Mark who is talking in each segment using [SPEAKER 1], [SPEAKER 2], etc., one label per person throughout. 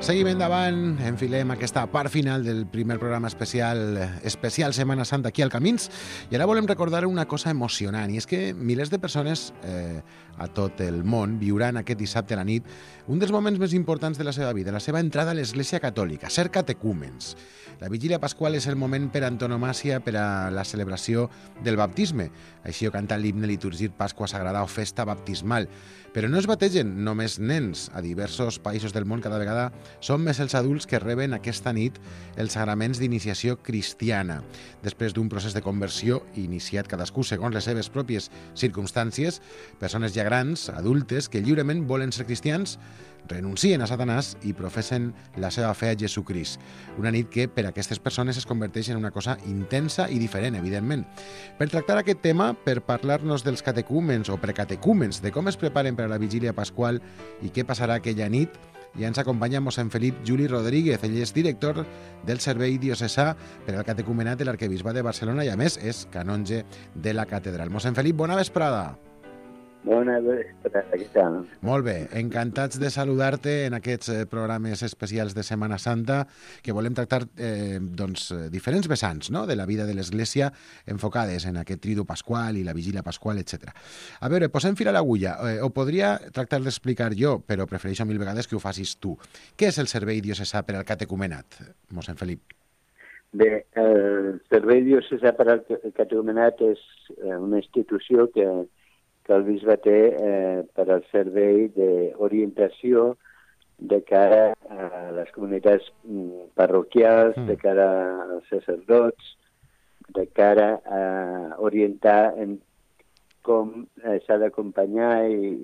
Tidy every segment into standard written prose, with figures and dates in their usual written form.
[SPEAKER 1] Seguim endavant, enfilem aquesta part final del primer programa especial Setmana Santa aquí al Camins, i ara volem recordar una cosa emocionant, i és que milers de persones a tot el món viuran aquest dissabte a la nit un dels moments més importants de la seva vida, la seva entrada a l'Església Catòlica, ser catecúmens. La vigília pasqual és el moment per antonomàsia per a la celebració del baptisme. Així ho canta l'himne litúrgic Pasqua Sagrada o Festa Baptismal. Però no es bategen només nens. A diversos països del món cada vegada són més els adults que reben aquesta nit els sagraments d'iniciació cristiana. Després d'un procés de conversió iniciat cadascú segons les seves pròpies circumstàncies, persones ja grans, adultes, que lliurement volen ser cristians, renuncien a Satanàs i professen la seva fe a Jesucrist. Una nit que per a aquestes persones es converteix en una cosa intensa i diferent, evidentment. Per tractar aquest tema, per parlar-nos dels catecúmens o precatecúmens, de com es preparen per a la vigília pasqual i què passarà aquella nit, ja ens acompanya mossèn Felip Juli Rodríguez. Ell és director del Servei Diocesà per al Catecumenat de l'Arquebisbat de Barcelona i, a més, és canonge de la catedral. Mossèn Felip, bona vesprada.
[SPEAKER 2] Bona vesprada, què tal?
[SPEAKER 1] Molt bé, encantats de saludar-te en aquests programes especials de Setmana Santa que volem tractar diferents vessants, no?, de la vida de l'Església enfocades en aquest tridu pasqual i la vigília pasqual, etc. A veure, posem fil a l'agulla. Ho podria tractar d'explicar jo, però prefereixo mil vegades que ho facis tu. Què és el Servei Diocesà per al Catecumenat, mossèn Felip?
[SPEAKER 2] Bé, el Servei Diocesà per al Catecumenat és una institució que el bisbe té per al servei d'orientació de cara a les comunitats parroquials, de cara als sacerdots, de cara a orientar en com s'ha d'acompanyar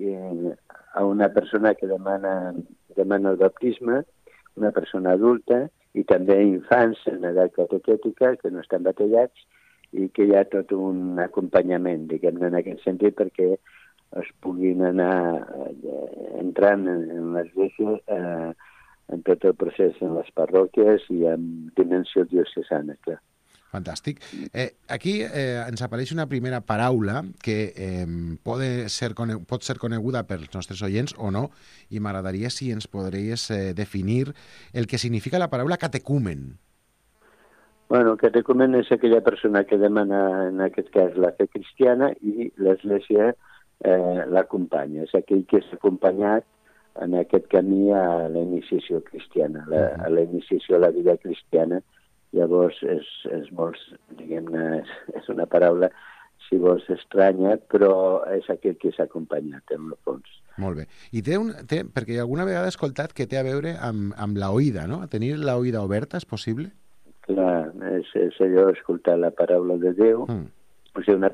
[SPEAKER 2] a una persona que demana el baptisme, una persona adulta, i també infants en edat catequètica que no estan batejats, i que hi ha tot un acompanyament, diguem-ne, en aquest sentit, perquè es puguin anar entrant en l'església en tot el procés en les parròquies i amb dimensió diocesana, clar.
[SPEAKER 1] Fantàstic. Aquí ens apareix una primera paraula que pot ser coneguda pels nostres oients o no, i m'agradaria si ens podries definir el que significa la paraula catecúmen.
[SPEAKER 2] Bueno, catecumen és aquella persona que demana, en aquest cas, la fe cristiana i l'Església l'acompanya. És aquell que s'ha acompanyat en aquest camí a la iniciació cristiana, a la iniciació a la vida cristiana. Llavors, és molt, diguem-ne, és una paraula, si vols, estranya, però és aquell que s'ha acompanyat, en el fons.
[SPEAKER 1] Molt bé. I perquè alguna vegada he escoltat que té a veure amb l'oïda, no? Tenir l'oïda oberta és possible?
[SPEAKER 2] Clar, és allò, escoltar la paraula de Déu. O sigui, una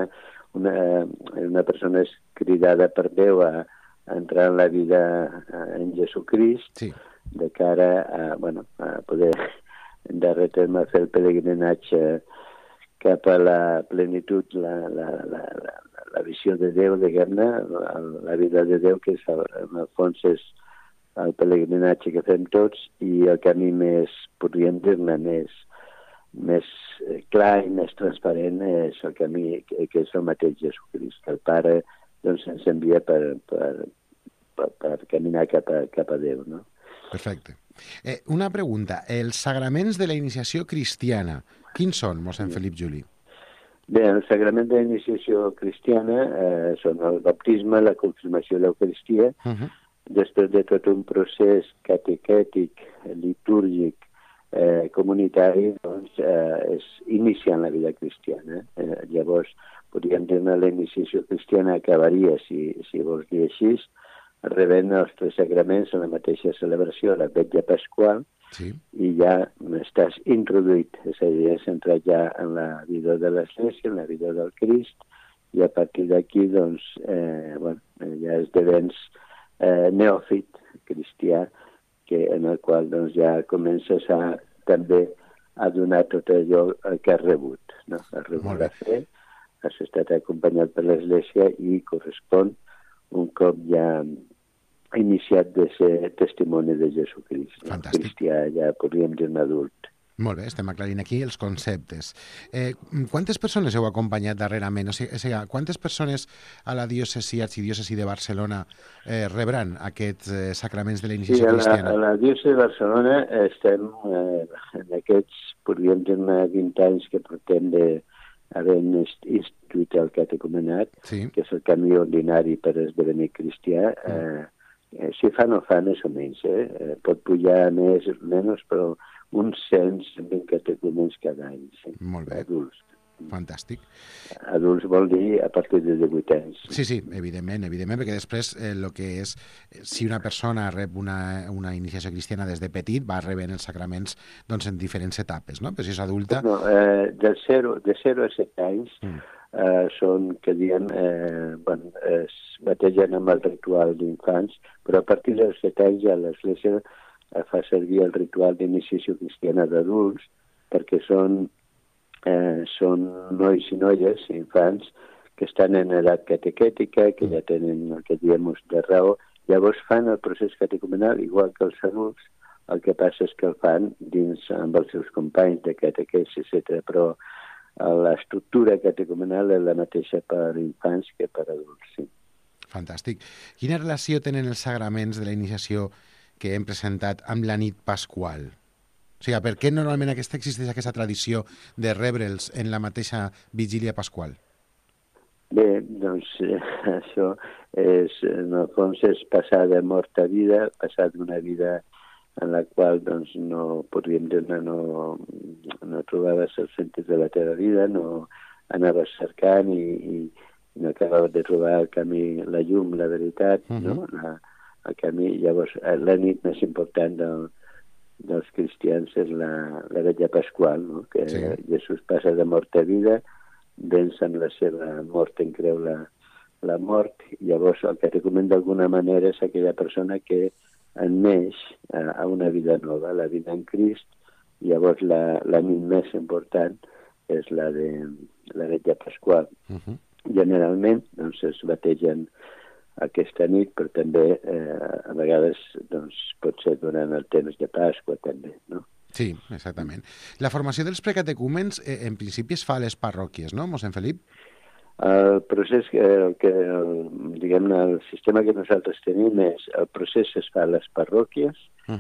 [SPEAKER 2] persona és cridada per Déu a entrar en la vida en Jesucrist, sí, de cara a poder, en darrer terme, fer el pelegrinatge cap a la plenitud, la visió de Déu, diguem-ne, la vida de Déu, que en el fons és el pelegrinatge que fem tots, i el camí més, podríem dir-ne, més clar i més transparent és el camí que és el mateix Jesucrist, que el Pare doncs, ens envia per caminar cap a Déu, no?
[SPEAKER 1] Perfecte. Una pregunta. Els sagraments de la iniciació cristiana, quins són, mossèn Felip Juli?
[SPEAKER 2] Bé, el sagrament de la iniciació cristiana són el baptisme, la confirmació i l'Eucaristia. Després de tot un procés catequètic, litúrgic, comunitari, doncs és iniciant la vida cristiana. Llavors, podríem dir-ne, la iniciació cristiana acabaria, si vols dir així, rebent els tres sagraments en la mateixa celebració, la vetlla pasqual, sí, i ja estàs introduït, és a dir, has entrat ja en la vida de l'Església, en la vida del Crist, i a partir d'aquí, doncs, ja esdevens neòfit cristià, en el qual doncs, ja comences també a donar tot allò que has rebut. No? Has rebut la fe, has estat acompanyat per l'Església i correspon un cop ja iniciat de ser testimoni de Jesucrist.
[SPEAKER 1] Fantàstic.
[SPEAKER 2] Cristià, ja podríem dir un adult.
[SPEAKER 1] Molt bé, estem aclarint aquí els conceptes. Quantes persones heu acompanyat darrerament? O sigui, quantes persones a la diòcesi, arxidiòcesi de Barcelona rebran aquests sacraments de la iniciació cristiana?
[SPEAKER 2] A la diòcesi de Barcelona estem en aquests, podríem dir, 20 anys que portem havent instituït el catecumenat,
[SPEAKER 1] Sí.
[SPEAKER 2] que és el camí ordinari per esdevenir cristià. Si fa no fa, més o menys. Pot pujar més o menys, però uns 120 catecumens cada any. Sí.
[SPEAKER 1] Molt bé.
[SPEAKER 2] Adults.
[SPEAKER 1] Fantàstic.
[SPEAKER 2] Adults vol dir a partir de 18 anys.
[SPEAKER 1] Sí, evidentment, perquè després el que és, si una persona rep una iniciació cristiana des de petit, va rebent els sacraments doncs, en diferents etapes, no? Però si és adulta...
[SPEAKER 2] No, de 0 a 7 anys són, que diem, es bategen amb el ritual d'infants, però a partir dels 7 anys ja l'Església fa servir el ritual d'iniciació cristiana d'adults, perquè són nois i noies, infants, que estan en edat catequètica, que ja tenen el que diem ús de raó, llavors fan el procés catecumenal igual que els adults, el que passa és que el fan dins amb els seus companys de catequesi, etc. Però l'estructura catecumenal és la mateixa per infants que per adults, sí.
[SPEAKER 1] Fantàstic. Quina relació tenen els sacraments de la iniciació que hem presentat amb la nit pasqual? O sigui, per què normalment existeix aquesta tradició de rebre'ls en la mateixa vigília pasqual?
[SPEAKER 2] Bé, doncs això és, en el fons, és passar de mort a vida, passar d'una vida en la qual doncs, no podríem dir no trobaves el sentit de la teva vida, no anaves cercant i no acabaves de trobar el camí, la llum, la veritat, no? El camí. Llavors, la nit més important dels cristians és la vetlla pasqual, no? Que sí. Jesús passa de mort a vida, venç amb la seva mort en creu la mort, i llavors el catecumen d'alguna manera és aquella persona que neix a una vida nova, la vida en Crist, i llavors la nit més important és la de la vetlla pasqual. Generalment doncs, es bategen aquesta nit, però també a vegades doncs, pot ser durant el temps de Pasqua també, no?
[SPEAKER 1] Sí, exactament. La formació dels precatecúmens en principi es fa a les parròquies, no, mossèn Felip?
[SPEAKER 2] El procés, diguem-ne, el sistema que nosaltres tenim és, el procés es fa a les parròquies,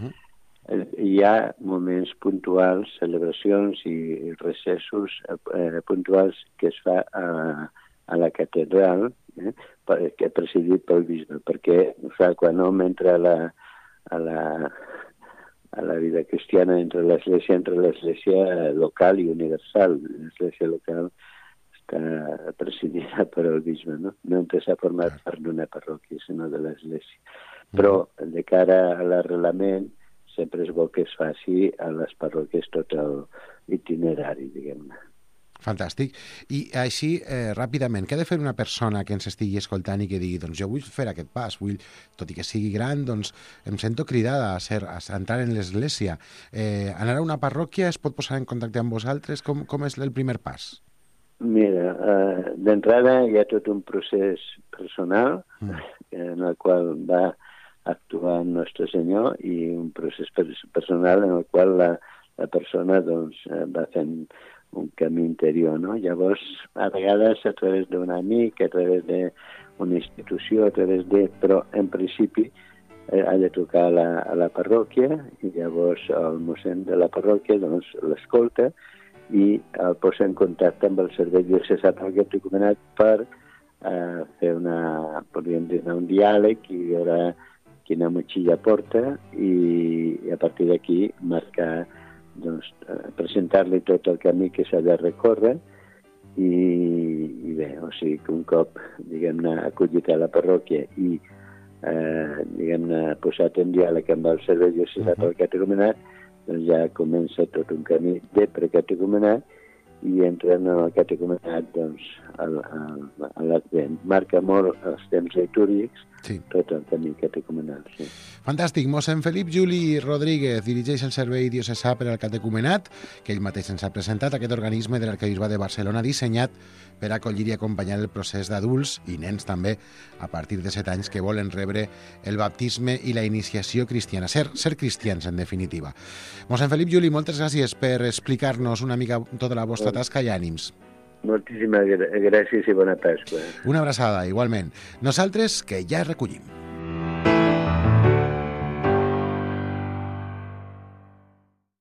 [SPEAKER 2] hi ha moments puntuals, celebracions i recessos puntuals que es fa a la catedral, que és presidit pel bisbe, perquè quan hom entra a la vida cristiana entre l'església local i universal. L'església local està presidida per el bisbe, no? No entres a formar part d'una parròquia, sinó de l'església. Però, de cara a l'arrelament, sempre es vol que es faci a les parròquies tot l'itinerari, diguem-ne.
[SPEAKER 1] Fantàstic. I així, ràpidament, què ha de fer una persona que ens estigui escoltant i que digui, doncs jo vull fer aquest pas, tot i que sigui gran, doncs em sento cridada a entrar en l'església. Anar a una parròquia es pot posar en contacte amb vosaltres? Com és el primer pas?
[SPEAKER 2] Mira, d'entrada hi ha tot un procés personal en el qual va actuar el nostre Senyor i un procés personal en el qual la persona doncs, va fent un camí interior, no? Llavors, a vegades a través d'un amic, a través d'una institució, però en principi ha de trucar a la parròquia i llavors el mossèn de la parròquia doncs, l'escolta i el posa en contacte amb el servei diocesà del catecumenat per fer podríem dir, un diàleg i veure quina motxilla porta i a partir d'aquí marcar doncs, presentar-li tot el camí que s'ha de recórrer i bé, o sigui que un cop diguem-ne acollit a la parròquia i diguem-ne posat en diàleg amb el servei diocesà del catecumenat, doncs ja comença tot un camí de precatecumenat i entren en el catecumenat doncs, a l'Advent. Marca molt els temps litúrgics,
[SPEAKER 1] Sí.
[SPEAKER 2] tot el camí catecumenal, sí.
[SPEAKER 1] Fantàstic. Mossèn Felip Juli Rodríguez dirigeix el Servei Diocesà per al Catecumenat, que ell mateix ens ha presentat, aquest organisme de l'Arquebisbat de Barcelona dissenyat per acollir i acompanyar el procés d'adults i nens també a partir de 7 anys que volen rebre el baptisme i la iniciació cristiana, ser cristians en definitiva. Mossèn Felip Juli, moltes gràcies per explicar-nos una mica tota la vostra tasca i ànims.
[SPEAKER 2] Moltíssimes gràcies i bona Pasqua.
[SPEAKER 1] Una abraçada, igualment. Nosaltres, que ja recollim.